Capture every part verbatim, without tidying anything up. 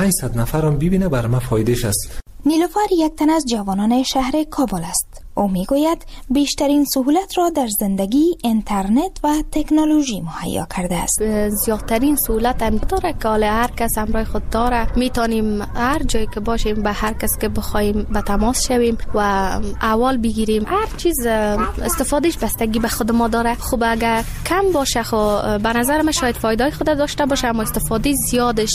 پانصد نفر هم ببینه بر ما فایدهش است. نیلوفر یک تن از جوانان شهر کابل است. او میگوید بیشترین سهولت را در زندگی اینترنت و تکنولوژی مهیا کرده است. زیادترین سهولت هم داره که حالا هر کس همراه خود داره، میتونیم هر جایی که باشیم به هر کس که بخوایم به تماس شویم و احوال بگیریم. هر چیز استفادهش بستگی به خود ما داره. خب اگر کم باشه خب به نظر من شاید فایده خود داشته باشه، اما استفاده زیادش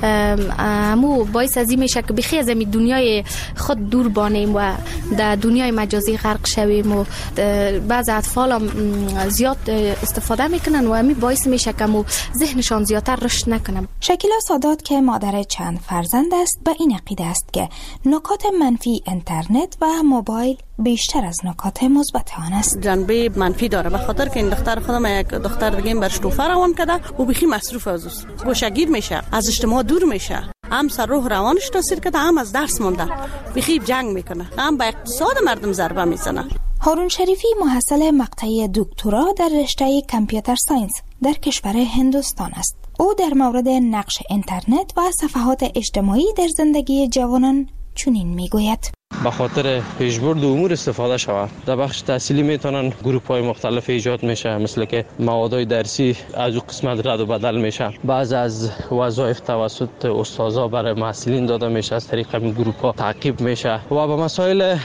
همو باعث از این میشه که بخی از این دنیای خود دور بانیم و در دنیای مجازی غرق شویم و بعض اطفال هم زیاد استفاده میکنن و همین باعث میشه که مو ذهنشان زیادتر رشد نکنه. شکیلا سادات که مادر چند فرزند است به این عقیده است که نکات منفی اینترنت و موبایل بیشتر از نکات مثبت آن است. جنبه منفی داره به خاطر که این دختر خودم یک دختر دیگه برش توفه روان کرده و بخی مصروف از اوست، گوشگیر میشه، از اجتماع دور میشه، هم سر روح روانش تاثیر کرده، هم از درس مونده، بخی جنگ میکنه، هم به اقتصاد مردم ضربه میزنه. هارون شریفی محصل مقطع دکترا در رشته کامپیوتر ساینس در کشور هندوستان است. او در مورد نقش اینترنت و صفحات اجتماعی در زندگی جوانان چنین میگوید: به خاطر پیشبرد امور استفاده شود. در بخش تحصیلی میتونن گروپ های مختلف ایجاد میشه، مثل که موادهای درسی از اون قسمت رد و بدل میشه. بعض از وظایف توسط استادا برای محصلین داده میشه، از طریق این گروپ ها تعقیب میشه و به مسائل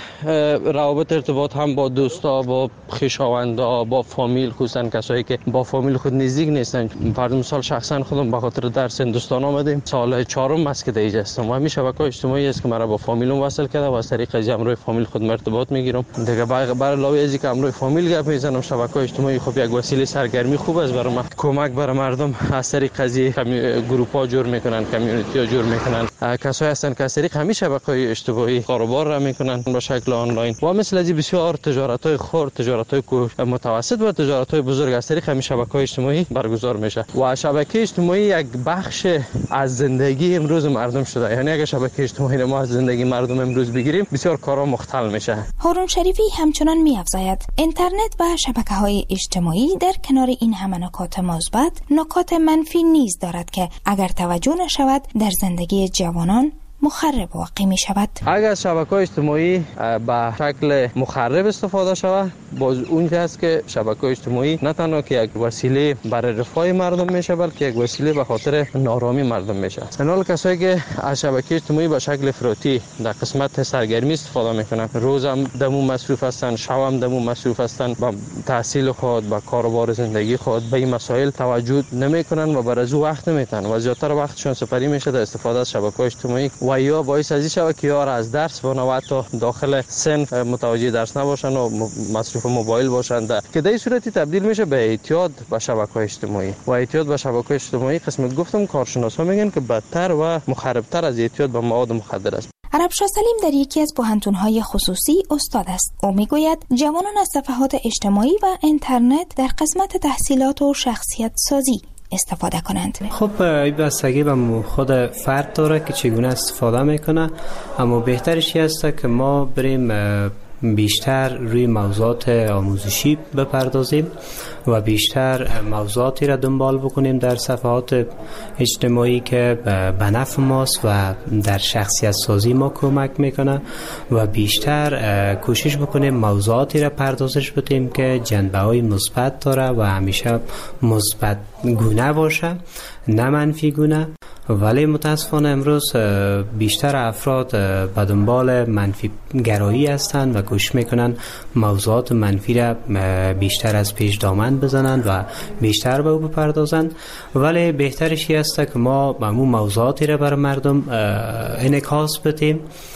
روابط ارتباط هم با دوستا، با خویشاوندا، با فامیل، خصوصا کسایی که با فامیل خود نزدیک نیستن. فرض مثال شخصا خودم به خاطر درس هندوستان آمدیم، سال چهارم است که دیگه هستم و همین شبکه‌های اجتماعی است که مرا با فامیلم وصل کرده و از طریق از امروی فامیل خود ارتباط میگیرم. دیگه برای علاوه از اینکه امروی فامیل گپ میزنم، شبکه‌های اجتماعی خب یک وسیله سرگرمی خوب است برای من. کمک برای مردم از طریق از گروپ ها جور میکنن، کمیونیتی ها جور میکنن. کسایی هستن که از طریق همین شبکه‌های اجتماعی کاروبار را میکنن به شکل آنلاین و مثل از بسیار تجارت‌های خرد، تجارت‌های متوسط و تجارت‌های بزرگ از طریق همین شبکه‌های اجتماعی برگزار میشه و شبکه اجتماعی یک بخش از زندگی امروز مردم شده. یعنی اگه شبکه اجتماعی ما از زندگی مردم امروز بگیریم، بسیار کارا مختل میشه. هارون شریفی همچنان می‌افزاید اینترنت و شبکه‌های اجتماعی در کنار این همه نکات مثبت، نکات منفی نیز دارد که اگر توجه نشود در زندگی جوانان مخرب واقع می شود. اگر شبکه‌های اجتماعی به شکل مخرب استفاده شود، باز اون است که شبکه‌های اجتماعی نه تنها که یک وسیله برای رفاه مردم میشه، بلکه یک وسیله به خاطر نارامی مردم میشه. حالا کسایی که از شبکه اجتماعی به شکل افراطی در قسمت سرگرمی استفاده میکنن، روز هم دمو مصروف هستن، شب هم دمو مصروف هستن، با تحصیل خود، با کاروبار زندگی خود به این مسائل توجه نمیکنن و برای او وقت نمیتن و زیادتر وقتشون سپری میشه در استفاده از شبکه‌های اجتماعی و یا باعث از این شود که یار از درس و نوات داخل صنف متوجه درس نباشن و مصروف موبایل باشن، که در این صورتی تبدیل میشه به اعتیاد به شبکه‌های اجتماعی و اعتیاد به شبکه‌های اجتماعی قسمت گفتم کارشناسا میگن که بدتر و مخربتر از اعتیاد به مواد مخدر است. عربشاه سلیم در یکی از پوهنتون‌های خصوصی استاد است. او میگوید جوانان از صفحات اجتماعی و اینترنت در قسمت تحصیلات و شخصیت سازی استفاده کنند. خب این بستگی به خود فرد داره که چگونه استفاده میکنه، اما بهترش است که ما بریم بیشتر روی موضوعات آموزشی بپردازیم و بیشتر موضوعاتی را دنبال بکنیم در صفحات اجتماعی که به نفع ماست و در شخصیت سازی ما کمک میکنه و بیشتر کوشش بکنیم موضوعاتی را پردازش بدیم که جنبه های مثبت داره و همیشه مثبت گونه باشه، نه منفی گونه. ولی متاسفانه امروز بیشتر افراد به دنبال منفی گرایی هستند و کوشش میکنن موضوعات منفی را بیشتر از پیش دامن بزنند و بیشتر به او بپردازند. ولی بهترش است که ما همون موضوعاتی را بر مردم انعکاس بدیم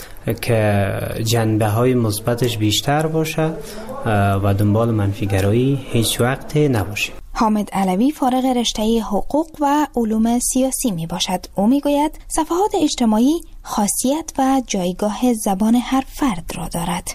که جنبه های مثبتش بیشتر باشه و دنبال منفی گرایی هیچ وقت نباشیم. حامد علوی فارغ رشته حقوق و علوم سیاسی می باشد. او می گوید صفحات اجتماعی خاصیت و جایگاه زبان هر فرد را دارد.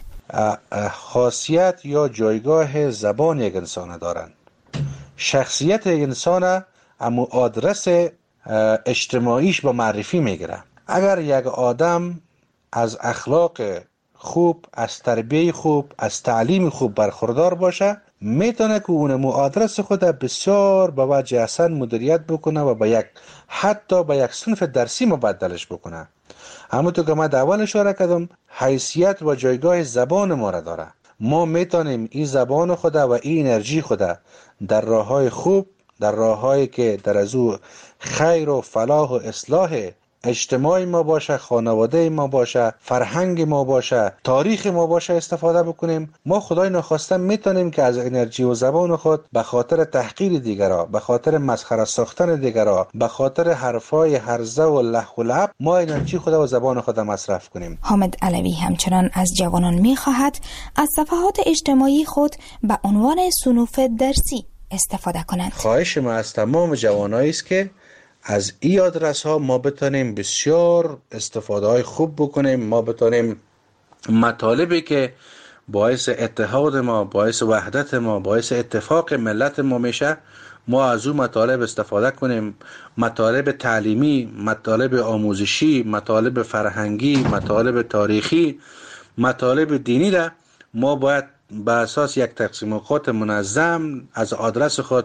خاصیت یا جایگاه زبان یک انسان دارند. شخصیت یک انسان اما آدرس اجتماعیش با معرفی می گیره. اگر یک آدم از اخلاق خوب، از تربیت خوب، از تعلیم خوب برخوردار باشه، میتونه که اونمو آدرس خود بسیار به وجه احسن مدیریت بکنه و به یک حتی به یک صنف درسی مبدلش بکنه. همونطور که من اول اشاره کردم، حیثیت و جایگاه زبان ما را داره. ما میتونیم این زبان خود و این انرژی خود در راههای خوب، در راههایی که در از او خیر و فلاح و اصلاح اجتماعی ما باشه، خانواده ما باشه، فرهنگ ما باشه، تاریخ ما باشه استفاده بکنیم. ما خدای نخواسته میتونیم که از انرژی و زبان خود به خاطر تحقیر دیگرها، به خاطر مسخره ساختن دیگرها، به خاطر حرفای هرزه و لح و لعب ما انرژی خود و زبان خود مصرف کنیم. حامد علوی همچنان از جوانان میخواهد از صفحات اجتماعی خود به عنوان صنوف درسی استفاده کنند. خواهش ما از تمام جوانایی است که از این آدرس ها ما بتونیم بسیار استفاده های خوب بکنیم. ما بتونیم مطالبی که باعث اتحاد ما، باعث وحدت ما، باعث اتفاق ملت ما میشه، ما از اون مطالب استفاده کنیم. مطالب تعلیمی، مطالب آموزشی، مطالب فرهنگی، مطالب تاریخی، مطالب دینی را ما باید به اساس یک تقسیم اوقات منظم از آدرس خود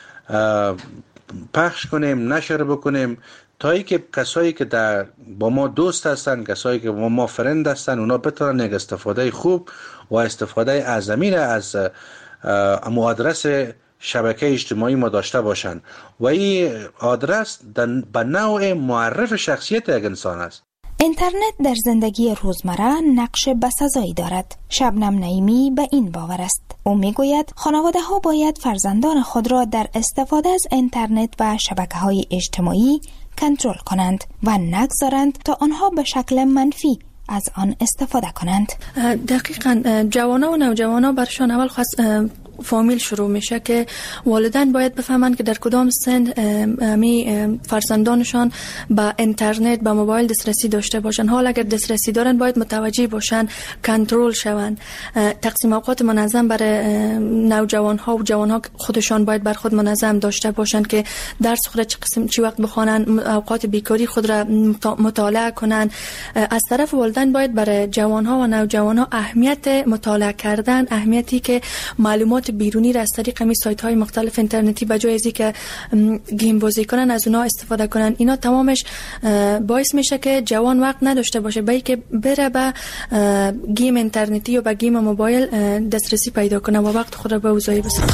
پخش کنیم، نشر بکنیم، تا ای که کسایی که در با ما دوست هستن، کسایی که با ما فرند هستن، اونا بتونن یک استفاده خوب و استفاده اعظمی را از آدرس شبکه اجتماعی ما داشته باشن. و این آدرس به نوع معرف شخصیت یک انسان است. اینترنت در زندگی روزمره نقش بسزایی دارد. شبنم نعیمی به این باور است. او میگوید خانواده ها باید فرزندان خود را در استفاده از اینترنت و شبکه‌های اجتماعی کنترل کنند و نگذارند تا آنها به شکل منفی از آن استفاده کنند. دقیقاً جوانان و نوجوانان برشان اول خاص فامیل شروع میشه که والدین باید بفهمند که در کدام سن می فرزندانشان با اینترنت، با موبایل دسترسی داشته باشند. حال اگر دسترسی دارن باید متوجه باشند، کنترل شوند. تقسیم اوقات منظم برای نوجوان ها و جوان ها خودشان باید بر خود منظم داشته باشند که درس خود چه قسم چی وقت بخوانند، اوقات بیکاری خود را مطالعه کنند. از طرف والدین باید برای جوان ها و نوجوان ها اهمیت مطالعه کردن، اهمیتی که معلومات بیرونی را از طریق می سایت های مختلف اینترنتی به جای از اینکه گیم بازی کنن از اونها استفاده کنن. اینا تمامش باعث میشه که جوان وقت نداشته باشه به اینکه بره به گیم اینترنتی یا به گیم موبایل دسترسی پیدا کنه و وقت خود را به اوضاعی بسازه.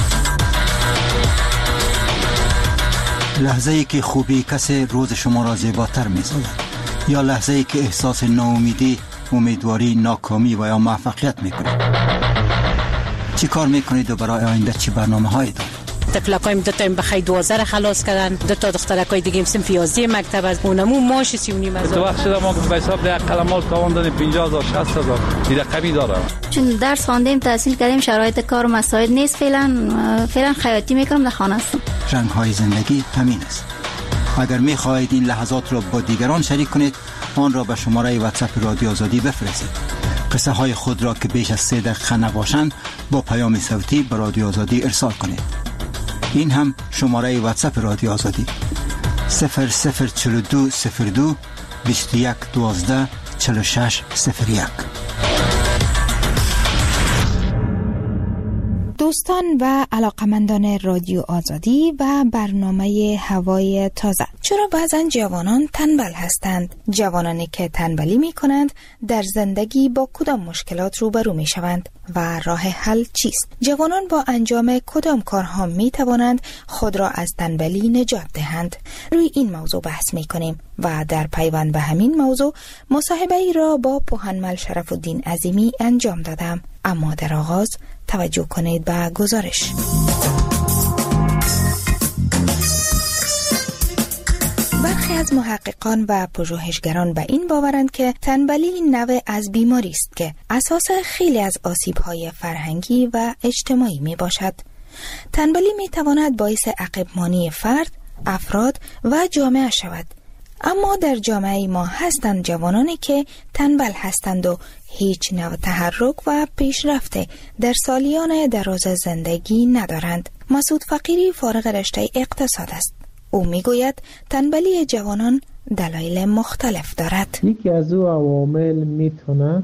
لحظه ای که خوبی کسی روز شما را زیباتر می‌سازد، یا لحظه ای که احساس ناامیدی، امیدواری، ناکامی و یا موفقیت می‌کنید. چی کار میکنید و برای آینده چی برنامه هایی دارید؟ تفلقایم دو تا این بخی دوازده خلاص کردن، دو تا دخترکای دیگه صنف یازده مکتب از اونمو ماش سی و نیم هزار. تو وقت شده ما به حساب یک قلمال تاوان دادیم پنجاه هزار شصت هزار دیگه رقمی داره. چون درس خواندیم، تحصیل کردیم، شرایط کار و مسائل نیست، فعلا فعلا خیاطی میکنم در خانه هستم. رنگ های زندگی همین است. اگر میخواهید این لحظات را با دیگران شریک کنید، آن را به شماره واتساپ رادیو آزادی بفرستید. قصه های خود را که بیش از سه دقیقه نباشند با پیام صوتی به رادیو آزادی ارسال کنید. این هم شماره واتساپ رادیو آزادی صفر صفر چهل و دو صفر دو بیست و یک دوازده چهل و شش صفر یک. دوستان و علاقمندان رادیو آزادی و برنامه هوای تازه، چرا بعضا جوانان تنبل هستند؟ جوانانی که تنبلی می کنند در زندگی با کدام مشکلات روبرو می شوند و راه حل چیست؟ جوانان با انجام کدام کارها می توانند خود را از تنبلی نجات دهند؟ روی این موضوع بحث می کنیم و در پیوند به همین موضوع مصاحبه ای را با پوهنمل شرف الدین عظیمی انجام دادم. اما در آغاز توجه کنید به گزارش. برخی از محققان و پژوهشگران به این باورند که تنبلی نوع از بیماری است که اساس خیلی از آسیب‌های فرهنگی و اجتماعی می باشد. تنبلی می تواند باعث عقب‌مانی فرد، افراد و جامعه شود. اما در جامعه ما هستند جوانانی که تنبل هستند و هیچ نوع تحرک و پیشرفت در سالیان دراز زندگی ندارند. مسعود فقیری فارغ رشته اقتصاد است. او میگوید تنبلی جوانان دلایل مختلف دارد. یکی از او عوامل میتونه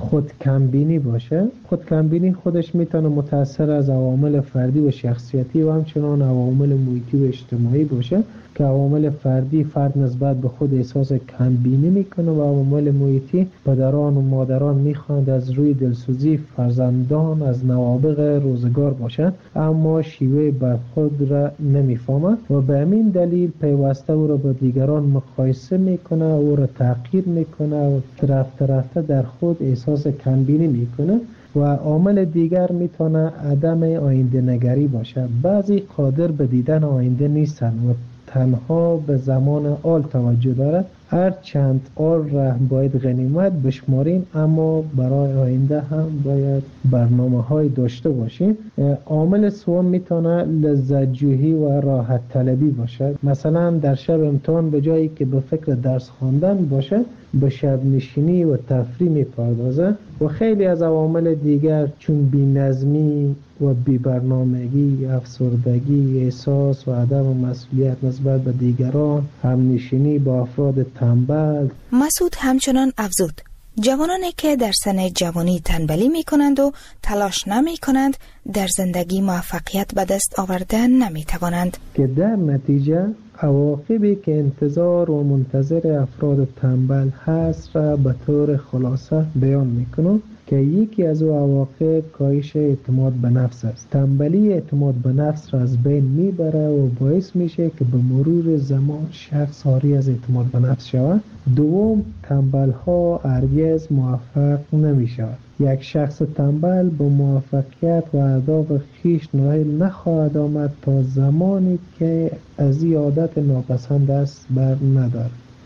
خود کمبینی باشه. خود کمبینی خودش میتونه متأثر از عوامل فردی و شخصیتی و همچنان عوامل محیطی و اجتماعی باشه که عوامل فردی فرد نسبت به خود احساس کمبینی میکنه و عوامل محیطی پدران و مادران میخواند از روی دلسوزی فرزندان از نوابغ روزگار باشند اما شیوه برخورد را نمیفهمند و به همین دلیل پیوسته او را با دیگران مقایسه میکنه، او را تحقیر میکنه و رفته رفته در خود احساس کمبینی میکنه. و عامل دیگر میتونه عدم آینده نگری باشه. بعضی قادر به دیدن آینده نیستن و تنها به زمان آل توجه دارد. هر چند آل را باید غنیمت بشماریم اما برای آینده هم باید برنامه های داشته باشیم. عامل سوم میتونه لذت جویی و راحت طلبی باشه. مثلا در شب امتحان به جایی که به فکر درس خواندن باشه به شب نشینی و تفریح میپردازه. و خیلی از عوامل دیگر چون بی‌نظمی و بی‌برنامگی، افسردگی، احساس و عدم مسئولیت نسبت به دیگران، همنشینی با افراد تنبل. مسعود همچنان افزود جوانانی که در سن جوانی تنبلی می کنند و تلاش نمی کنند در زندگی موفقیت به دست آورده نمی توانند که در نتیجه عواقبی که انتظار و منتظر افراد تنبل هست را به طور خلاصه بیان می کنم که یکی از او عواقب کاهش اعتماد به نفس است. تنبلی اعتماد به نفس را از بین میبره و باعث میشه که به مرور زمان شخص عاری از اعتماد به نفس شود. دوم، تنبل ها هرگز موفق نمی شود. یک شخص تنبل به موفقیت و اهداف خویش نائل نخواهد آمد تا زمانی که از این عادت ناپسند است بر ندارد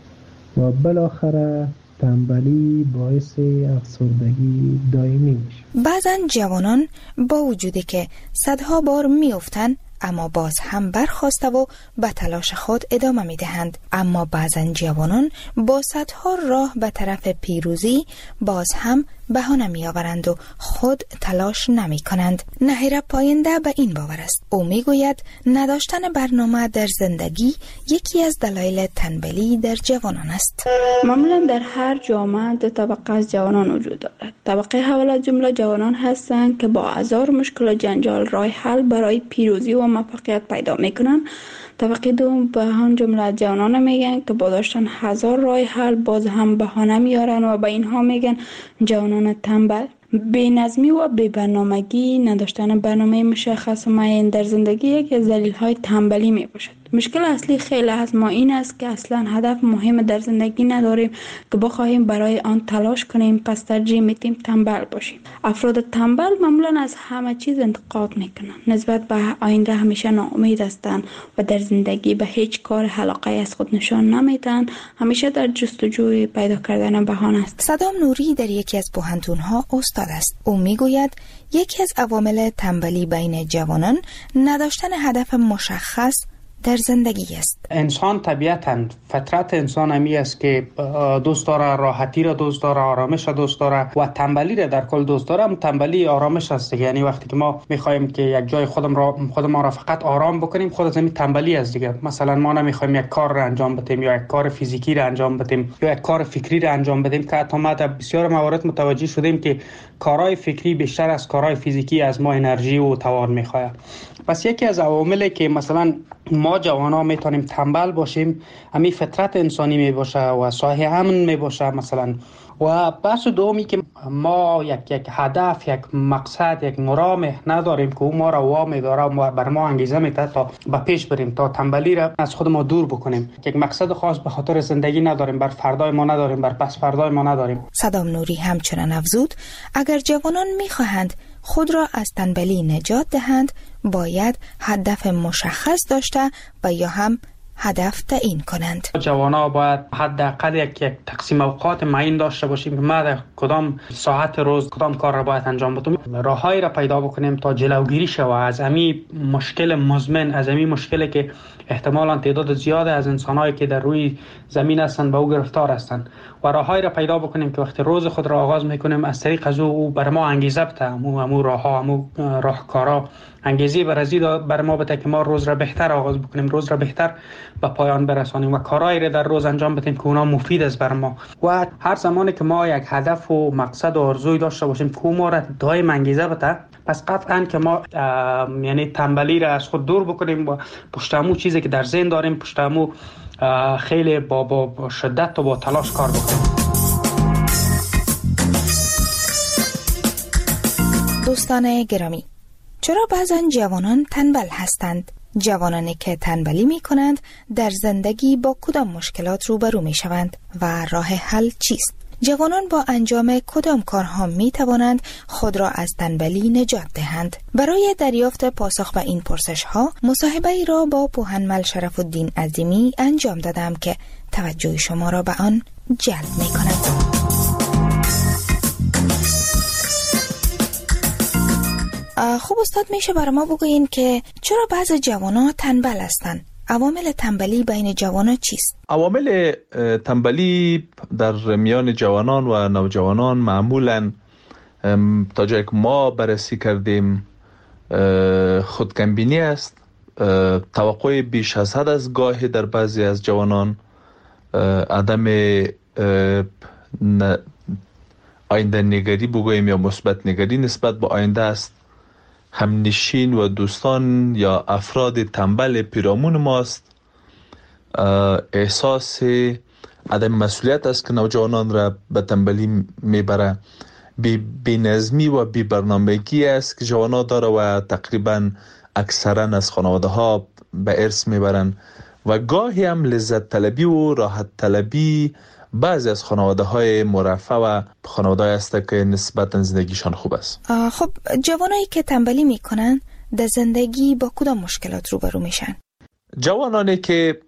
و بالاخره تنبلی باعث افسردگی دائمی میشه. بعضن جوانان با وجودی که صدها بار میافتن اما باز هم برخاسته و به تلاش خود ادامه میدهند. اما بعضن جوانان با صدها راه به طرف پیروزی باز هم بهانه می آورند و خود تلاش نمی کنند. نهیر پاینده به این باور است. او می گوید نداشتن برنامه در زندگی یکی از دلایل تنبلی در جوانان است. معمولا در هر جامعه دو طبقه از جوانان وجود دارد. طبقه اول از جمله جوانان هستند که با هزار مشکل و جنجال راه حل برای پیروزی و موفقیت پیدا می کنند. طبقه دوم به هم جمله جوانان میگن که با داشتن هزار راه حل باز هم بهانه میارن و به اینها میگن جوانان تنبل. بی‌نظمی و بی‌برنامگی، نداشتن برنامه مشخص و معین در زندگی یکی از دلایل تنبلی می باشد. مشکل اصلی خیلی از ما این است که اصلا هدف مهم در زندگی نداریم که بخواهیم برای آن تلاش کنیم، پس ترجیح میدیم تنبل باشیم. افراد تنبل معمولا از همه چیز انتقاد میکنن، نسبت به آینده همیشه ناامید هستند و در زندگی به هیچ کار علاقه از خود نشان نمیدن، همیشه در جستجوی پیدا کردن بهانه است. صدام نوری در یکی از پوهنتون‌ها استاد است. او میگوید یکی از عوامل تنبلی بین جوانان نداشتن هدف مشخص در زندگی است. انسان طبیعتاً فطرت انسان همی است که دوست داره راحتی را دوست داره، آرامش را دوست داره و تنبلی را در کل دوست داره. تنبلی آرامش است، یعنی وقتی که ما میخوایم که یک جای خودم را خود ما را فقط آرام بکنیم، خود از همین تنبلی است دیگه. مثلا ما نمیخوایم یک کار را انجام بدیم یا یک کار فیزیکی را انجام بدیم یا یک کار فکری را انجام بدیم که حتی ما در بسیار موارد متوجه شدیم که کارهای فکری بیشتر از کارهای فیزیکی از ما انرژی و توان میخواد. پس یکی از عواملی که مثلا ما جوانا میتونیم تنبل باشیم همین فطرت انسانی میباشه و صاحب امن میباشه مثلا. و بحث دومی که ما یک یک هدف، یک مقصد، یک مرام نداریم که او ما را وامی داره و بر ما انگیزه میده تا به پیش بریم، تا تنبلی را از خود ما دور بکنیم. یک مقصد خاص به خاطر زندگی نداریم، بر فردای ما نداریم، بر پس فردای ما نداریم. صدام نوری همچنان افزود اگر جوانان میخواهند خود را از تنبلی نجات دهند باید هدف مشخص داشته و یا هم هدف تعیین کنند. جوانا باید حداقل یک یک تقسیم اوقات معین داشته باشیم که ما در کدام ساعت روز کدام کار را باید انجام بدیم. راههایی را پیدا بکنیم تا جلوگیری شود از همین مشکل مزمن، از همین مشکلی که احتمالاً تعداد زیاد از انسانایی که در روی زمین هستند به او گرفتار هستند و راههایی را پیدا بکنیم که وقتی روز خود را آغاز میکنیم از طریق از او, او بر ما انگیزه بده، امو امو راهها، امو راهکارا، انگیزه برازی بر ما بده که ما روز را بهتر آغاز بکنیم، روز را بهتر به پایان برسانیم و کارهایی را در روز انجام بدیم که اونا مفید است بر ما. و هر زمانی که ما یک هدف و مقصد و آرزوی داشته باشیم که ما را دائم انگیزه بده، پس قطعاً که ما یعنی تنبلی را از خود دور بکنیم و پشتمو چیزی که در ذهن داریم پشتمو خیلی با, با, با شدت و با تلاش کار بکنیم. دوستان گرامی، چرا بعضا جوانان تنبل هستند؟ جوانانی که تنبلی می کنند در زندگی با کدام مشکلات روبرو می شوند و راه حل چیست؟ جوانان با انجام کدام کارها می توانند خود را از تنبلی نجات دهند؟ برای دریافت پاسخ به این پرسش ها مصاحبه ای را با پوهنمل شرف الدین عظیمی انجام دادم که توجه شما را به آن جلب می کند. خوب استاد، میشه برای ما بگوین که چرا بعض جوانان تنبل هستند؟ عوامل تنبلی بین جوانان چیست؟ عوامل تنبلی در میان جوانان و نوجوانان معمولاً تا جایی که ما بررسی کردیم خودکمبینی است، توقع بیش از حد از گاهی در بعضی از جوانان، عدم آینده نگری بگوییم یا مثبت نگری نسبت به آینده است، همنشین و دوستان یا افراد تنبل پیرامون ماست، احساس عدم مسئولیت است که نوجوانان را به تنبلی میبره، بی, بی نظمی و بی برنامگی است که جوانان داره و تقریبا اکثرا از خانواده ها به ارث میبرن و گاهی هم لذت طلبی و راحت طلبی بعضی از خانواده های مرفه و خانواده های است که نسبتا زندگیشان خوب است. خب جوانایی که تنبلی میکنن در زندگی با کدام مشکلات روبرو میشن؟ جوانانی که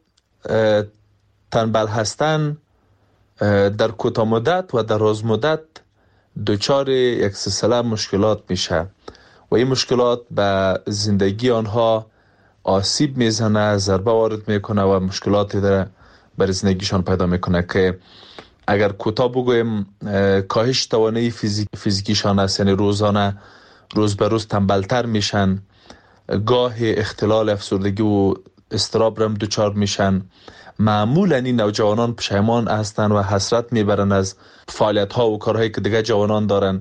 تنبل هستن در کوتاه مدت و دراز مدت دچار یک سلسله مشکلات میشه و این مشکلات به زندگی آنها آسیب میزنه، ضربه وارد میکنه و مشکلاتی داره برای زندگیشان پیدا میکنه که اگر کوتاه بگویم کاهش توانایی فیزیک فیزیکیشان است، یعنی روزانه روز به روز تنبلتر میشن، گاه اختلال افسردگی و اضطراب هم دچار میشن. معمولا این نوجوانان پشیمان هستن و حسرت میبرن از فعالیت ها و کارهایی که دیگه جوانان دارن.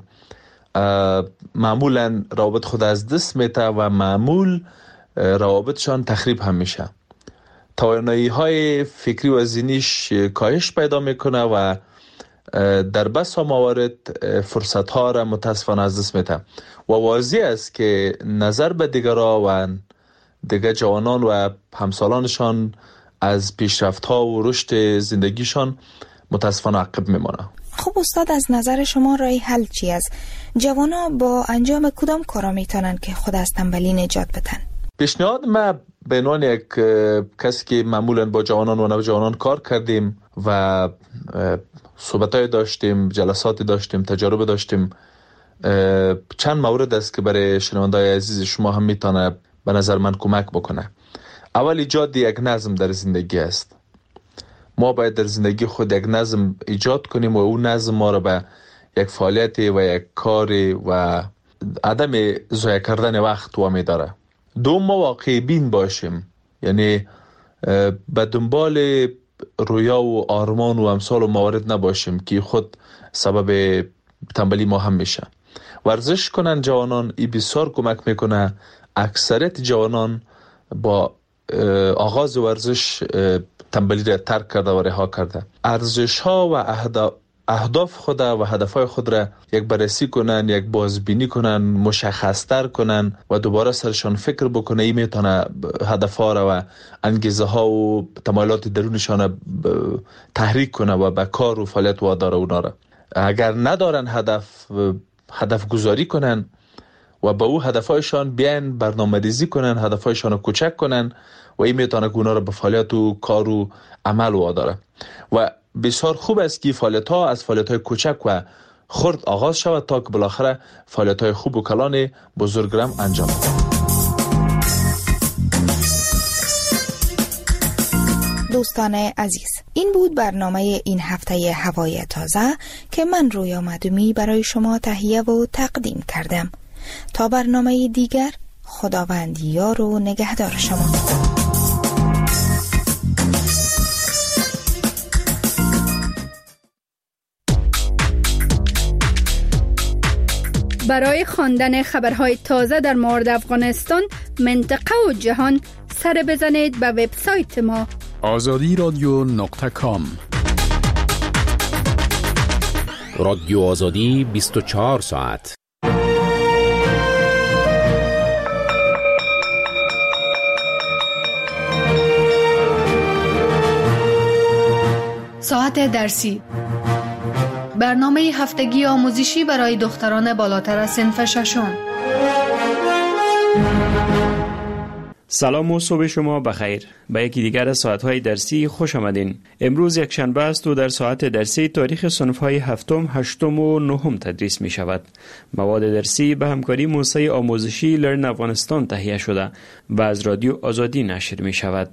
معمولا روابط خود از دست میته و معمول روابطشان تخریب هم میشه. توانایی های فکری و ذهنیش کاهش پیدا میکنه و در بسا موارد فرصت ها را متاسفانه از دست میده و واضح است که نظر به دیگران و دیگر جوانان و همسالانشان از پیشرفت ها و رشد زندگیشان متاسفانه عقب میمانه. خب استاد، از نظر شما راه حل چی است؟ جوانا با انجام کدام کارا میتونن که خود از تنبلی نجات بدن؟ پیشنهاد ما به عنوان یک کسی که معمولا با جوانان و نوجوانان کار کردیم و صحبتای داشتیم، جلساتی داشتیم، تجارب داشتیم، چند مورد است که برای شنوندای عزیز شما هم میتونه به نظر من کمک بکنه. اول ایجاد یک نظم در زندگی است. ما باید در زندگی خود یک نظم ایجاد کنیم و اون نظم ما رو به یک فعالیت و یک کار و عدم ضایع کردن وقت وامی داره. دو، ما واقعی بین باشیم، یعنی به دنبال رویا و آرمان و امثال و موارد نباشیم که خود سبب تنبلی ما هم میشه. ورزش کنن جوانان، این بسیار کمک میکنه. اکثریت جوانان با آغاز ورزش تنبلی را ترک کرده و رها کرده. ارزش ها و اهداف خود و هدفهای خود را یک بررسی کنن، یک بازبینی کنن، مشخص‌تر کنن و دوباره سرشان فکر بکنه. این میتونه هدفها را و انگیزه ها و تمایلات درونشان تحریک کنه و به کار و فعالیت واداره اونا را. اگر ندارن هدف، هدف گذاری کنن و با او هدفهایشان بیان برنامه‌ریزی کنن، هدفهایشان رو کوچک کنن و این میتونه که اونا رو به فعالیت و کار و عمل واداره. و بسیار خوب است که فعالیت ها از فعالیت های کوچک و خرد آغاز شود تا که بالاخره فعالیت های خوب و کلان بزرگ را انجام دهد. دوستان عزیز، این بود برنامه این هفته هوای تازه که من رویا مدومی برای شما تهیه و تقدیم کردم. تا برنامه دیگر، خداوند یار و نگهدار شما. برای خواندن خبرهای تازه در مورد افغانستان، منطقه و جهان، سر بزنید به وبسایت ما آزادی رادیو نقطه کام. رادیو آزادی بیست و چهار ساعت. ساعت درسی، برنامه هفتگی آموزشی برای دختران بالاتر از صنف ششم. سلام و صبح شما بخیر. به یکی دیگر از ساعت‌های درسی خوش آمدین. امروز یک شنبه است و در ساعت درسی تاریخ صنف‌های هفتم، هشتم و نهم تدریس می شود. مواد درسی به همکاری موسسه آموزشی لرن افغانستان تهیه شده و از رادیو آزادی نشر می شود.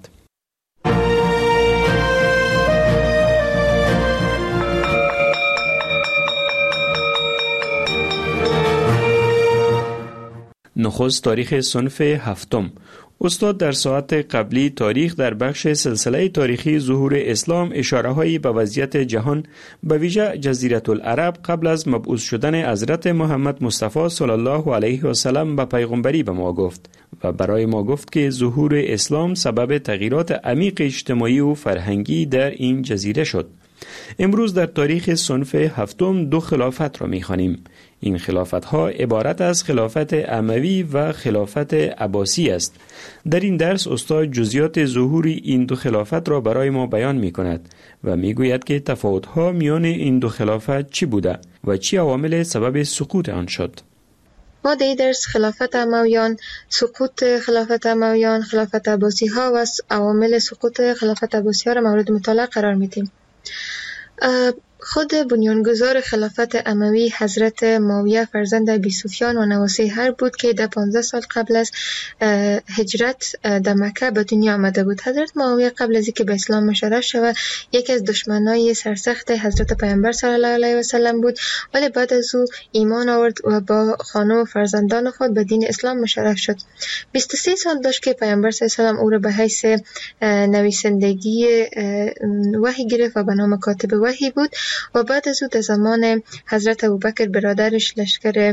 نخست تاریخ صنف هفتم. استاد در ساعت قبلی تاریخ در بخش سلسله تاریخی ظهور اسلام اشاره‌هایی به وضعیت جهان به ویژه جزیره العرب قبل از مبعوث شدن حضرت محمد مصطفی صلی الله علیه و سلم به پیغمبری به ما گفت و برای ما گفت که ظهور اسلام سبب تغییرات عمیق اجتماعی و فرهنگی در این جزیره شد. امروز در تاریخ صنف هفتم دو خلافت را می‌خوانیم. این خلافت ها عبارت از خلافت اموی و خلافت عباسی است. در این درس استاد جزئیات ظهور این دو خلافت را برای ما بیان می کند و می گوید که تفاوت ها میان این دو خلافت چی بوده و چی عوامل سبب سقوط آن شد. ما در این درس خلافت امویان، سقوط خلافت امویان، خلافت عباسی ها و عوامل سقوط خلافت عباسی ها را مورد مطالعه قرار میدیم. خود بنیانگذار خلافت اموی حضرت معاویه فرزند ابی سفیان و نواسی حرب بود که در پانزده سال قبل از هجرت در مکه به دنیا آمده بود. حضرت معاویه قبل از اینکه به اسلام مشرف شود یکی از دشمنای سرسخت حضرت پیامبر صلی الله علیه و سلم بود، ولی بعد از او ایمان آورد و با خانه و فرزندان خود به دین اسلام مشرف شد. بیست و سه سال داشت که پیامبر صلی الله علیه و سلم او را به حیث نویسندگی وحی گرفت و به نام کاتب وحی بود و بعد از او در زمان حضرت ابوبکر برادرش لشکر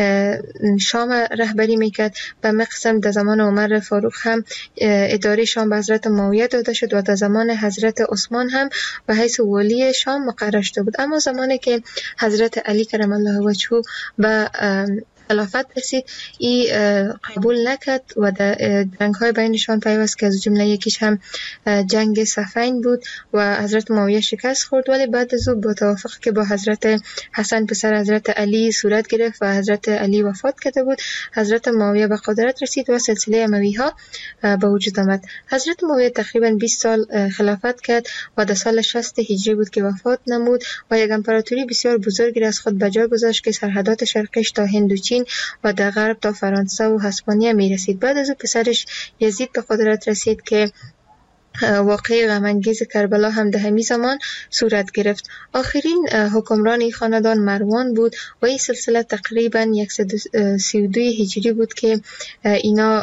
شام رهبری میکرد. به مقسم در زمان عمر فاروق هم اداره شام به حضرت معاویه داده شد و در زمان حضرت عثمان هم به حیث ولی شام مقرر شده بود. اما زمانی که حضرت علی کرم الله وجهه به خلافت رسید ای قبول نکرد و در جنگ های بینشان پیوست که از جمله یکیش هم جنگ صفین بود و حضرت معاویه شکست خورد، ولی بعد از او با توافق که با حضرت حسن پسر حضرت علی صورت گرفت و حضرت علی وفات کرده بود، حضرت معاویه به قدرت رسید و سلسله اموی ها به وجود آمد. حضرت معاویه تقریبا بیست سال خلافت کرد و در سال شصت هجری بود که وفات نمود و یک امپراتوری بسیار بزرگی از خود به جا گذاشت که سرحدات شرقیش تا هند و چین و در غرب تا فرانسه و هسپانیا می رسید. بعد از او پسرش یزید به قدرت رسید که واقعه غم‌انگیز کربلا هم در همین زمان صورت گرفت. آخرین حکمران این خاندان مروان بود و این سلسله تقریبا صد و سی و دو هجری بود که اینا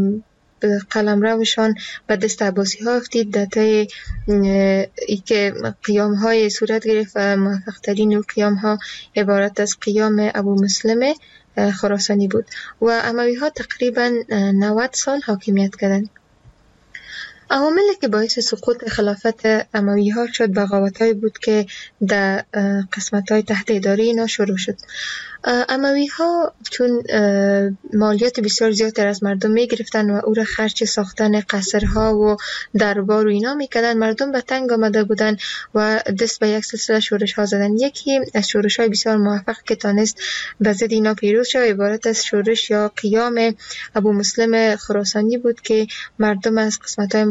قلمروشان به دست عباسی ها افتید. در طی ای که قیام های صورت گرفت و موفق ترین قیام ها عبارت از قیام ابو مسلم خراسانی بود و اموی ها تقریبا نود سال حاکمیت کردند. عواملی که باعث سقوط خلافت اموی ها شد بغاوت های بود که در قسمت های تحت اداره اینا شروع شد. اموی ها چون مالیات بسیار زیاد از مردم می گرفتن و او را خرج ساختن قصرها و دربار و اینا می کردن، مردم به تنگ آمده بودن و دست به یک سلسله شورش ها زدن. یکی از شورش های بسیار موفق که تانست به ضد اینا پیروز شد عبارت از شورش یا قیام ابو مسلم خراسانی بود که مردم از قسمت های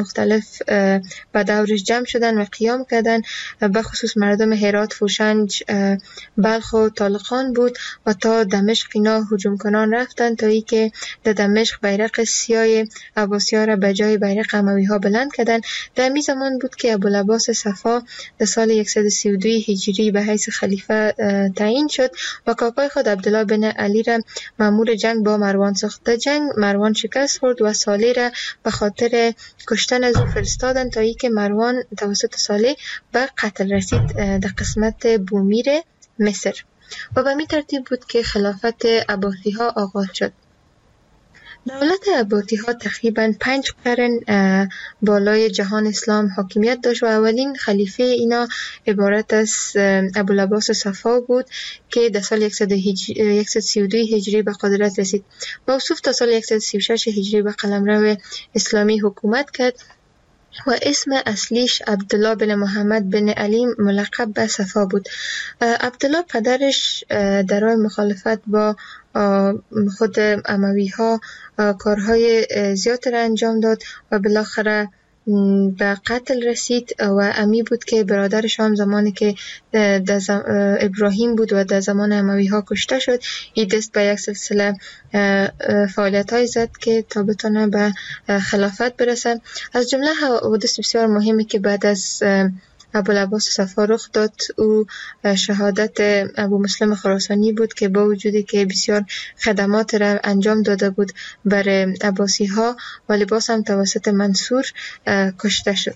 مختلف به دورش جمع شدن و قیام کردن، به خصوص مردم هرات، فوشنج، بلخ و طالقان بود و تا دمشق اینا هجوم کنان رفتن تا ای که در دمشق بیرق سیاه عباسی‌ها را به جای بیرق اموی ها بلند کردن. در می زمان بود که ابوالعباس صفا در سال صد و سی و دو هجری به حیث خلیفه تعیین شد و کاکای خود عبدالله بن علی را مأمور جنگ با مروان ساخت. در جنگ مروان شکست خورد و صالح را به خاطر کشتن از او فرستادند تا ای که مروان توسط صالح به قتل رسید در قسمت بومیر مصر و به می ترتیب بود که خلافت عباسی ها آغاز شد. دولت عباسی ها تقریباً پنج قرن بالای جهان اسلام حاکمیت داشت و اولین خلیفه اینا عبارت از ابوالعباس صفا بود که در سال صد و سی و دو هجری به قدرت رسید. موصوف تا سال صد و سی و شش هجری به قلمرو اسلامی حکومت کرد و اسم اصلیش عبدالله بن محمد بن علی ملقب به صفا بود. عبدالله پدرش در راه مخالفت با خود اموی ها کارهای زیاد را انجام داد و بالاخره به قتل رسید و امی بود که برادرش هم زمانی که در ابراهیم بود و در زمان اموی ها کشته شد، این دست به یک سلسله فعالیت های زد که تا بتونه به خلافت برسه. از جمله حوادث بسیار مهمی که بعد از ابوالعباس صفا رخ داد او شهادت ابو مسلم خراسانی بود که با وجودی که بسیار خدمات را انجام داده بود بر عباسی ها ولی باز هم توسط منصور کشته شد.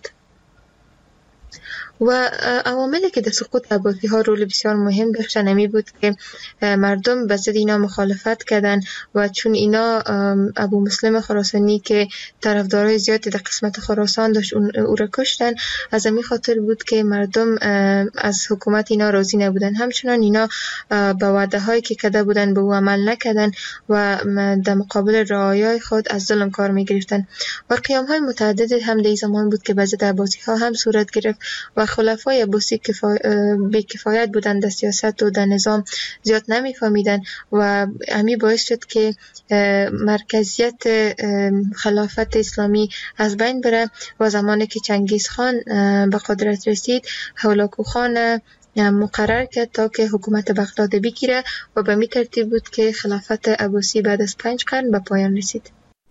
و عواملی که در سقوط عباسی ها رول بسیار مهم داشتن امی بود که مردم به ضد اینا مخالفت کردن و چون اینا ابو مسلم خراسانی که طرفدارای زیادی در قسمت خراسان داشت او را کشتن، از امی خاطر بود که مردم از حکومت اینا راضی نبودن. همچنان اینا به وعده هایی که کرده بودن به او عمل نکردن و در مقابل رعایای خود از ظلم کار می گرفتن و قیام های متعدد هم در زمان بود که به ضد عباسی ها هم صورت گرفت و خلفای عباسی کفا... بی کفایت بودن در سیاست و در نظام زیاد نمی فهمیدن و همی باعث شد که مرکزیت خلافت اسلامی از بین بره و زمانی که چنگیز خان به قدرت رسید هولاکو خان مقرر کرد تا که حکومت بغداد بگیره و به می ترتیب بود که خلافت عباسی بعد از پنج قرن به پایان رسید.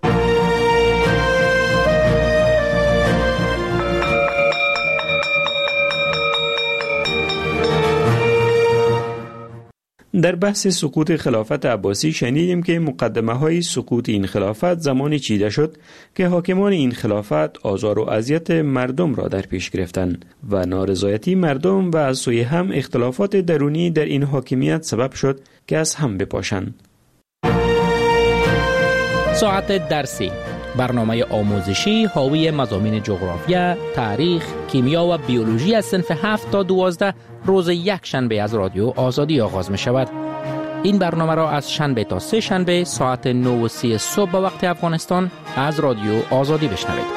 در بحث سقوط خلافت عباسی شنیدیم که مقدمه های سقوط این خلافت زمانی چیده شد که حاکمان این خلافت آزار و اذیت مردم را در پیش گرفتند و نارضایتی مردم و از سوی هم اختلافات درونی در این حاکمیت سبب شد که از هم بپاشند. ساعت درسی، برنامه آموزشی حاوی مضامین جغرافیا، تاریخ، کیمیا و بیولوژی از صنف هفت تا دوازده روز یک شنبه از رادیو آزادی آغاز می شود. این برنامه را از شنبه تا سه شنبه ساعت نه و سی صبح به وقت افغانستان از رادیو آزادی بشنوید.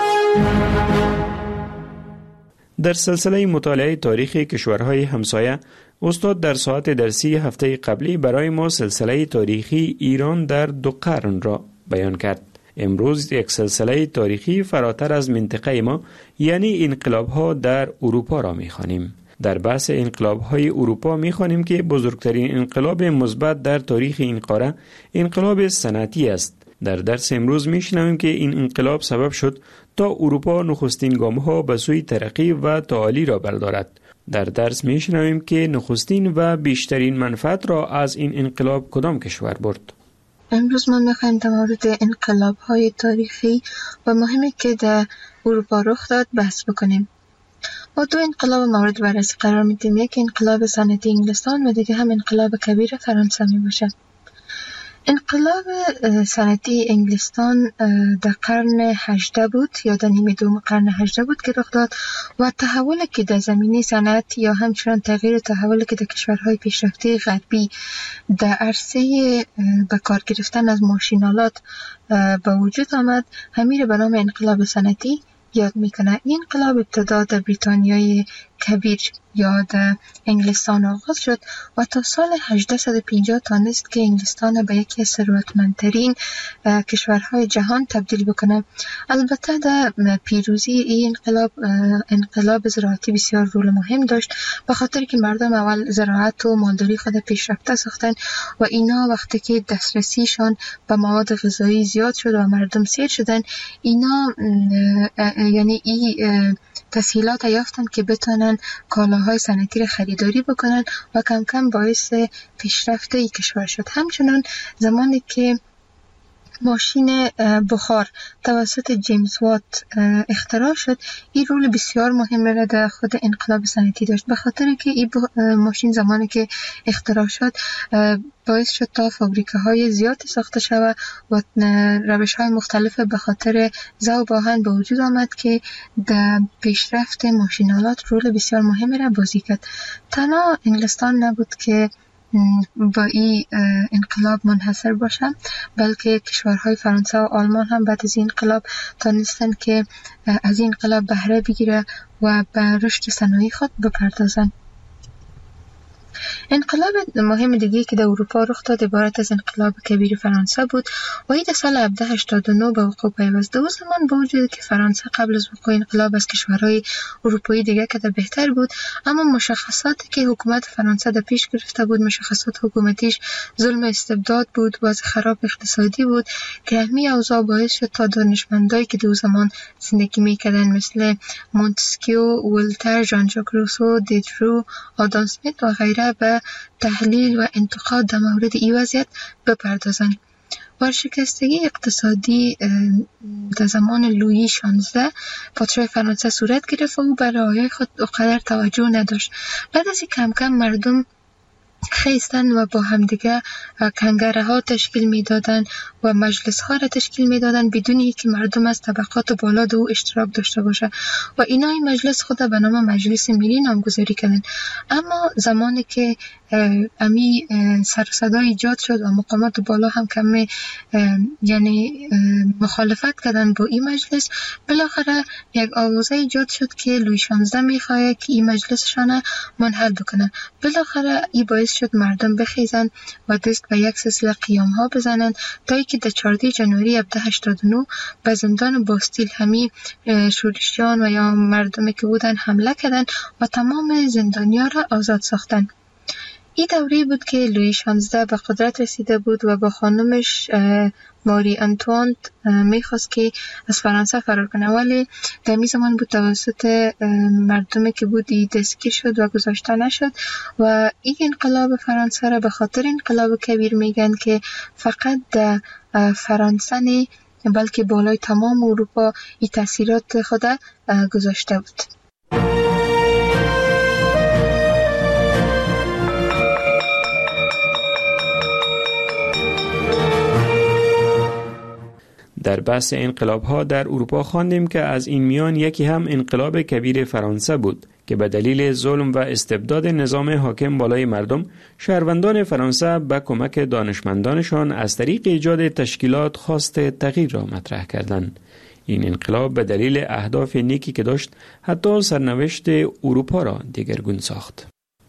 در سلسله مطالعه تاریخ کشورهای همسایه، استاد در ساعت درسی هفته قبلی برای ما سلسله تاریخی ایران در دو قرن را بیان کرد. امروز یک سلسله تاریخی فراتر از منطقه ما یعنی انقلاب‌ها در اروپا را می‌خوانیم. در بحث انقلاب‌های اروپا می‌خوانیم که بزرگترین انقلاب مثبت در تاریخ این قاره انقلاب صنعتی است. در درس امروز می‌شنویم که این انقلاب سبب شد تا اروپا نخستین گام‌ها به سوی ترقی و تعالی را بردارد. در درس می‌شنویم که نخستین و بیشترین منفعت را از این انقلاب کدام کشور برد. امروز ما میخوایم در مورد انقلاب های تاریخی و مهمی که در اروپا رخ داد بحث بکنیم. ما دو انقلاب مورد بررسی قرار میدیم، یک انقلاب صنعتی انگلستان و دیگه هم انقلاب کبیر فرانسه می باشه. انقلاب صنعتی انگلستان در قرن هجدهم بود یا در نیمه دوم قرن هجدهم بود که رخ داد و تحولی که در زمینه صنعت یا همچنان تغییر تحولی که در کشورهای پیشرفته غربی در عرصه به کار گرفتن از ماشینالات به وجود آمد همین به نام انقلاب صنعتی یاد میکنه. این انقلاب ابتدا در بریتانیای کبیر یا در انگلستان آغاز شد و تا سال هجده و پنجاه تانست که انگلستان به یکی از ثروتمندترین کشورهای جهان تبدیل بکنه. البته در پیروزی این انقلاب انقلاب زراعتی بسیار رول مهم داشت، به خاطر که مردم اول زراعت و مالداری خود پیشرفته ساختن و اینا وقتی که دسترسیشان به مواد غذایی زیاد شد و مردم سیر شدن، اینا یعنی این تسهیلات یافتن که بتونن کالاهای صنعتی را خریداری بکنن و کم کم باعث پیشرفت این کشور شد. همچنان زمانی که ماشین بخار توسط جیمز وات اختراع شد، این رول بسیار مهم را در خود انقلاب صنعتی داشت، به خاطر که این ماشین زمانی که اختراع شد باعث شد تا فابریکه‌های زیاد ساخته شود و روش‌های مختلف به خاطر ذوب آهن به وجود آمد که در پیشرفت ماشین‌آلات رول بسیار مهم را بازی کرد. تنها انگلستان نبود که با این انقلاب منحصر باشم، بلکه کشورهای فرانسه و آلمان هم بعد از این انقلاب تانستن که از این انقلاب بهره بگیره و به رشد صنایع خود بپردازن. انقلاب مهم دیگه که در اروپا رخ داد عبارت از انقلاب کبیر فرانسه بود و این در سال هفده هشتاد و نه به وقوع پیوست. در زمان با وجود که فرانسه قبل از وقوع انقلاب از کشورهای اروپایی دیگه که در بهتر بود، اما مشخصاتی که حکومت فرانسه در پیش گرفته بود، مشخصات حکومتیش ظلم استبداد بود، وضع خراب اقتصادی بود که همین اوضاع باعث شد تا دانشمندایی که در زمان زندگی میکردن مثل مونتسکیو، ولتر، ژان ژاک روسو، دیدرو، آدام اسمیت و غیره به تحلیل و انتقاد در مورد این وضعیت بپردازند. ورشکستگی اقتصادی در زمان لویی شانزده پادشاه فرانسه صورت گرفت و او به رعایای خود اونقدر توجه نداشت. بعد از این کم کم مردم خیستن و با همدیگه کنگره ها تشکیل میدادن و مجلس ها را تشکیل میدادن بدون اینکه مردم از طبقات بالا دو اشتراک داشته باشه و اینا این مجلس خود به نام مجلس ملی نامگذاری کردن. اما زمانی که امی سر و صدا ایجاد شد و مقامات بالا هم کمی یعنی مخالفت کردن با این مجلس، بالاخره یک آوازه ایجاد شد که لویی شانزده میخواه که این مجلسشان منحل بکنن. بالاخره این باعث شد مردم بخیزن و دست به یک سلسله قیام ها بزنن تا که در چهاردهم ژانویه هزار و هشتصد و هشتاد و نه به زندان باستیل همی شورشیان و یا مردمی که بودن حمله کردن و تمام زندانیا را آزاد ساختن. این دوره بود که لویی شانزده به قدرت رسیده بود و با خانمش ماری انتوانت میخواست که از فرانسه فرار کنه، ولی در می زمان بود توسط مردمی که بود دستگیر شد و گذاشته نشد و این انقلاب فرانسه را به خاطر انقلاب کبیر میگن که فقط در فرانسه نه بلکه بالای تمام اروپا این تاثیرات خود گذاشته بود. در بحث انقلاب ها در اروپا خواندیم که از این میان یکی هم انقلاب کبیر فرانسه بود که به دلیل ظلم و استبداد نظام حاکم بالای مردم، شهروندان فرانسه به کمک دانشمندانشان از طریق ایجاد تشکیلات خواست تغییر را مطرح کردند. این انقلاب به دلیل اهداف نیکی که داشت حتی سرنوشت اروپا را دیگرگون ساخت.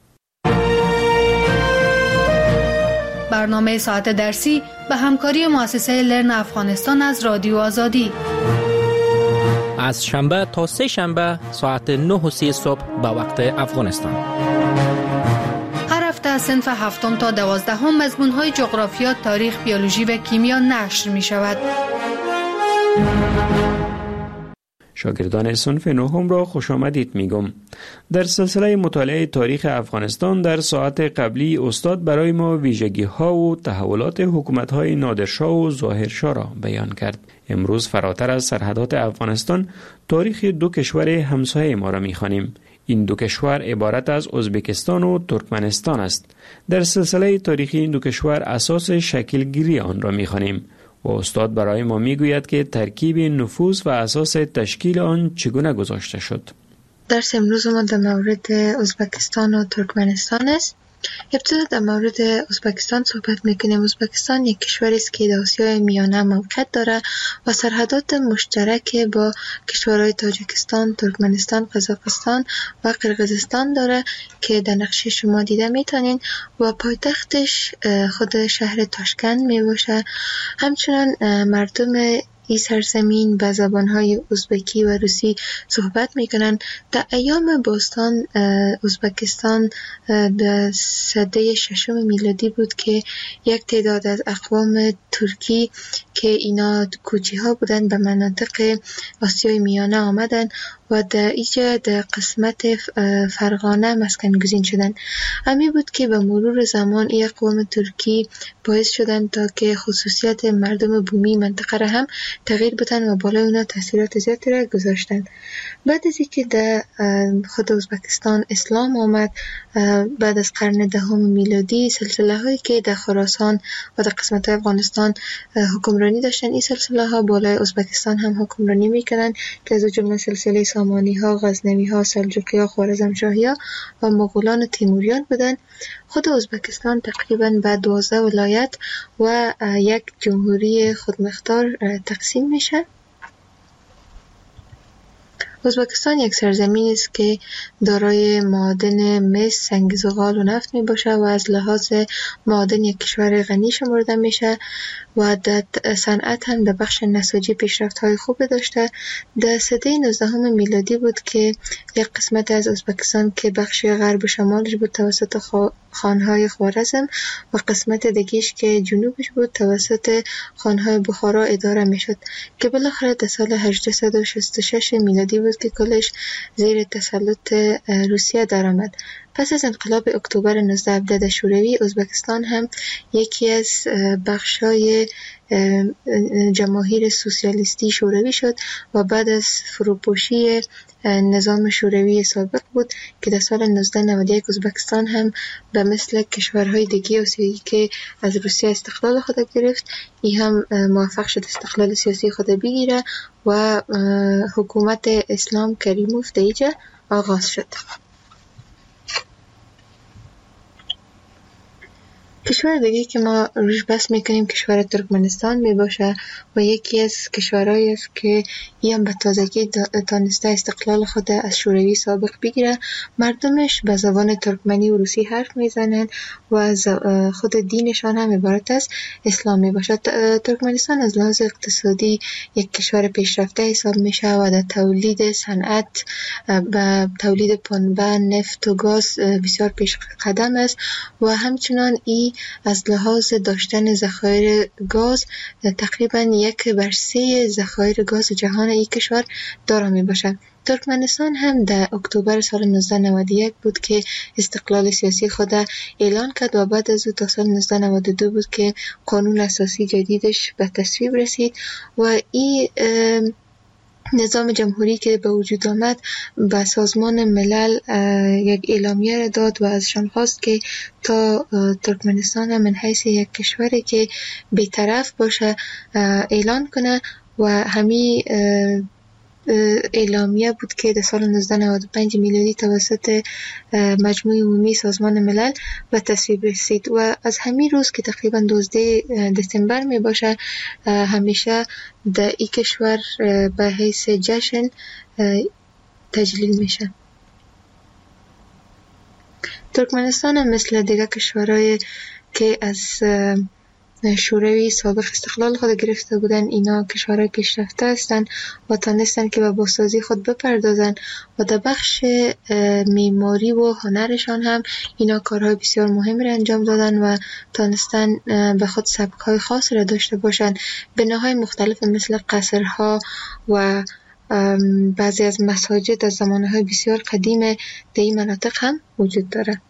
برنامه ساعت درسی به همکاری مؤسسه لرن افغانستان از رادیو آزادی از شنبه تا سه شنبه ساعت نه و سی صبح به وقت افغانستان. هر هفته از صنف هفتم تا دوازدهم مضمون‌های جغرافیا، تاریخ، بیولوژی و کیمیا نشر می شود. شاگردان صنف نهم را خوش آمدید میگم. در سلسله مطالعه تاریخ افغانستان در ساعت قبلی استاد برای ما ویژگی ها و تحولات حکومت های نادرشاه و ظاهرشاه را بیان کرد. امروز فراتر از سرحدات افغانستان تاریخ دو کشور همسایه ما را میخوانیم. این دو کشور عبارت از ازبکستان و ترکمنستان است. در سلسله تاریخی این دو کشور اساس شکلگیری آن را میخوانیم و استاد برای ما میگوید که ترکیب نفوذ و اساس تشکیل آن چگونه گذاشته شد. درس امروز ما در مورد ازبکستان و ترکمنستان است. ابتدا در مورد ازبکستان صحبت میکنیم. ازبکستان یک کشوری است که در آسیای میانه موقعیت داره و سرحدات مشترک با کشورهای تاجیکستان، ترکمنستان، قزاقستان و قرقیزستان داره که در نقشه شما دیده میتونین و پایتختش خود شهر تاشکند میباشه. همچنان مردم این سرزمین به زبانهای ازبکی و روسی صحبت میکنن. در ایام باستان ازبکستان در سده ششم میلادی بود که یک تعداد از اقوام ترکی که اینا کوچی ها بودن به مناطق آسیای میانه آمدن و در اینجا در قسمت فرغانه مسکن گزین شدن. همین بود که به مرور زمان این اقوام ترکی باعث شدن تا که خصوصیت مردم بومی منطقه را هم تغییر بدن و بالای اونا تاثیرات زیادی را گذاشتن. بعد از اینکه در خود ازبکستان اسلام آمد بعد از قرن دهم میلادی، سلسله هایی که در خراسان و در قسمت افغانستان حکمرانی داشتن، این سلسله ها بالای ازبکستان هم حکمرانی میکنن که از جمله سلسله سامانی ها، غزنوی ها، سلجوقی ها، خوارزمشاهی ها و مغولان و تیموریان بودن. خود ازبکستان تقریبا به دوازده ولایت و یک جمهوری خودمختار تقسیم میشه. ازبکستان یک سرزمین است که دارای معادن مس، سنگ زغال و نفت می باشه و از لحاظ معادن یک کشور غنی شمرده میشه و در صنعت هم در بخش نساجی پیشرفت های خوب داشته. در سده نوزدهم میلادی بود که یک قسمت از ازبکستان که بخش غرب و شمالش بود توسط خانهای خوارزم و قسمت دیگه‌اش که جنوبش بود توسط خانهای بخارا اداره میشد که بالاخره در سال هجده و شصت و شش میلادی بود که کلش زیر تسلط روسیه درآمد. پس از انقلاب اکتبر نوزده هفده شوروی، ازبکستان هم یکی از بخشای جماهیر سوسیالیستی شوروی شد و بعد از فروپاشی نظام شوروی سابق بود که در سال نوزده نود و یک ازبکستان هم به مثل کشورهای دیگه آسیایی که از روسیه استقلال خود گرفت، این هم موفق شد استقلال سیاسی خود بگیره و حکومت اسلام کریموف در اینجا آغاز شد. کشور دیگه که ما روش بس میکنیم کشور ترکمنستان می باشه و یکی از کشورهایی است که این به تازگی تانسته استقلال خود از شوروی سابق بگیره. مردمش به زبان ترکمنی و روسی حرف میزنن و از خود دینشان هم عبارت از اسلام می باشه. ترکمنستان از لحاظ اقتصادی یک کشور پیشرفته حساب میشه و در تولید صنعت و تولید پنبه، نفت و گاز بسیار پیش قدم است و همچنان ای از لحاظ داشتن ذخایر گاز تقریبا یک بر سه ذخایر گاز جهان این کشور دارا می باشد. ترکمنستان هم در اکتبر سال نوزده نود و یک بود که استقلال سیاسی خود اعلان کرد و بعد از او تا سال نوزده نود و دو بود که قانون اساسی جدیدش به تصویب رسید و این نظام جمهوری که به وجود آمد به سازمان ملل یک اعلامیه را داد و ازشان خواست که تا ترکمنستان من حیث یک کشوری که بی‌طرف باشه اعلان کنه و همین اعلامیه بود که در سال نوزده نود و پنج میلادی توسط مجموع عمومی سازمان ملل به تصویب رسید و از همین روز که تقریبا دوازده دسامبر می باشه همیشه در این کشور به حیث جشن تجلیل میشه. ترکمنستان هم مثل دیگر کشورهای که از شوروی سابق استقلال خود گرفته بودن، اینا کشورهای پیشرفته هستند و تانستن که به بازسازی خود بپردازن و در بخش معماری و هنرشان هم اینا کارهای بسیار مهمی را انجام دادن و تانستن به خود سبک‌های خاص را داشته باشند. بناهای مختلف مثل قصرها و بعضی از مساجد از زمانهای بسیار قدیم در این مناطق هم وجود داره.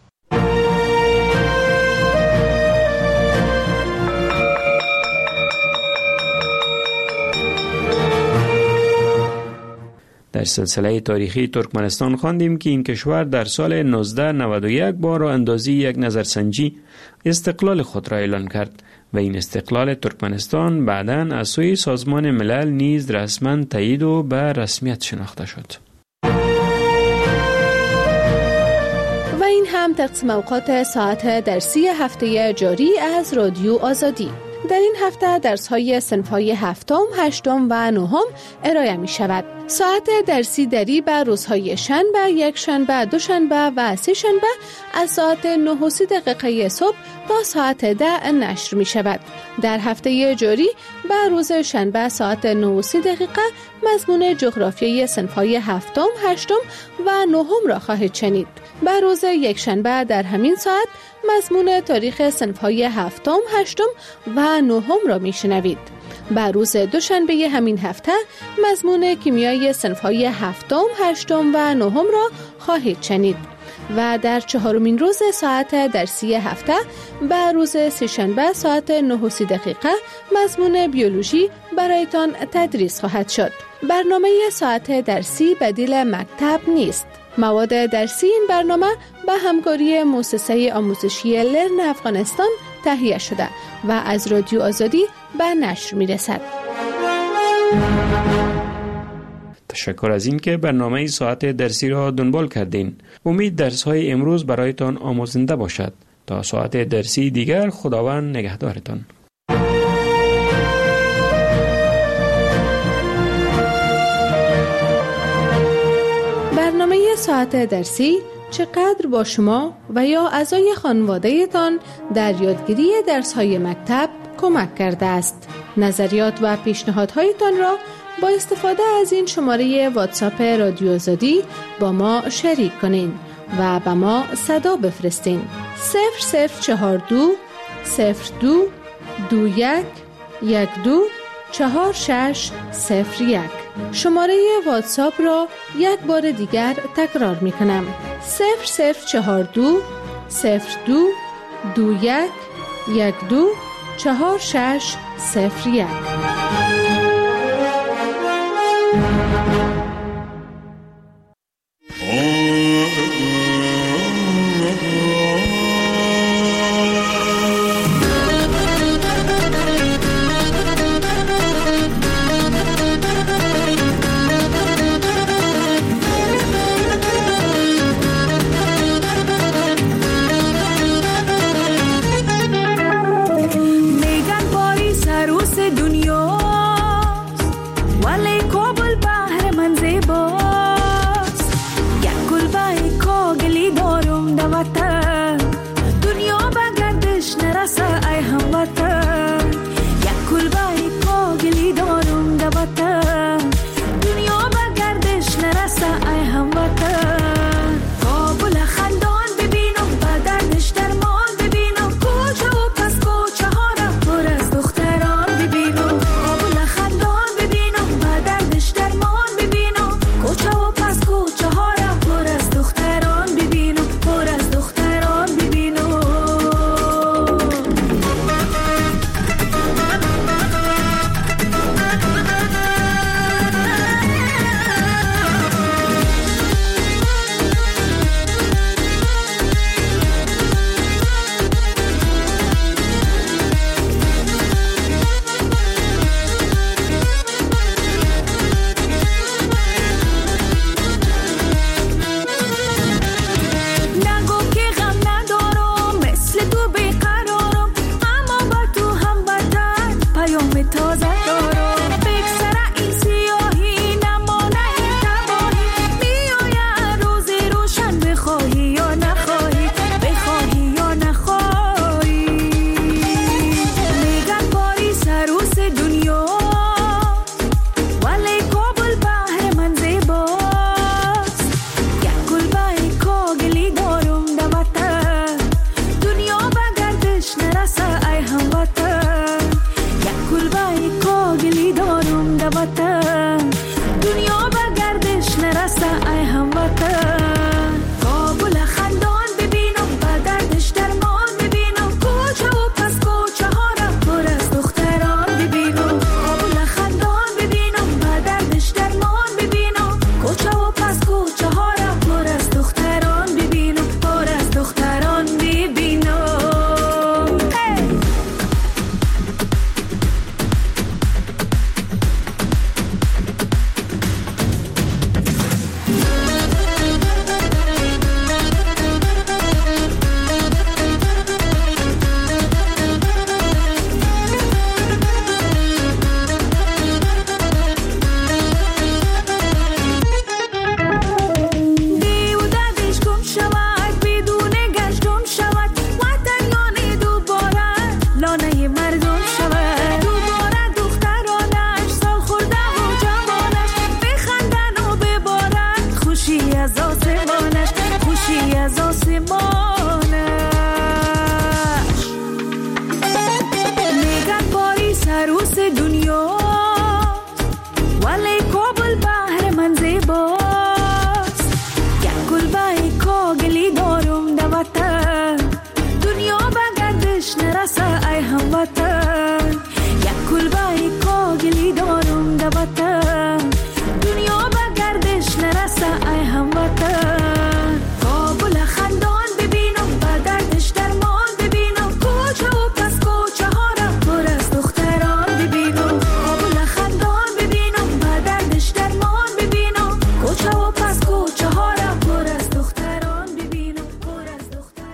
در سلسله تاریخی ترکمنستان خواندیم که این کشور در سال نوزده نود و یک بار اندازی یک نظرسنجی استقلال خود را اعلان کرد و این استقلال ترکمنستان بعداً از سوی سازمان ملل نیز رسما تایید و به رسمیت شناخته شد. و این هم هم طقس اوقات ساعت درسی هفته جاری از رادیو آزادی. در این هفته درس‌های صنف‌های هفتم، هشتم و نهم ارائه می شود. ساعت درسی دری به روزهای شنبه، یک شنبه، دو شنبه و سه شنبه از ساعت نه و سی دقیقه صبح تا ساعت ده نشر می شود. در هفته جاری به روز شنبه ساعت نه و سی دقیقه مضمون جغرافیای صنف‌های هفتم، هشتم و نهم را خواهید شنید. به روز یک شنبه در همین ساعت مضمون تاریخ صنف‌های هفتم، هشتم و نهم را میشنوید. به روز دوشنبه همین هفته مضمون کیمیای صنف‌های هفتم، هشتم و نهم را خواهید شنید. و در چهارمین روز ساعت درسی هفته به روز سه‌شنبه ساعت نه و سی دقیقه مضمون بیولوژی برایتان تدریس خواهد شد. برنامه ساعت درسی بدیل مکتب نیست. مواد درسی این برنامه به همکاری مؤسسه آموزشی لرن افغانستان تهیه شده و از رادیو آزادی به نشر می رسد. تشکر از این که برنامه ساعت درسی را دنبال کردین. امید درس های امروز برایتان آموزنده باشد. تا ساعت درسی دیگر خداوند نگهدارتان. برنامه ساعت درسی چقدر با شما و یا اعضای خانواده تان در یادگیری درس‌های مکتب کمک کرده است؟ نظریات و پیشنهادهایتان را با استفاده از این شماره واتساپ رادیو آزادی با ما شریک کنین و با ما صدا بفرستین. صفر صفر چهار دو صفر دو دو یک یک دو چهار شش صفر یک. شماره واتساپ را یک بار دیگر تکرار می کنم. صفر صفر چهار دو صفر دو دو یک یک دو چهار شش صفر یک.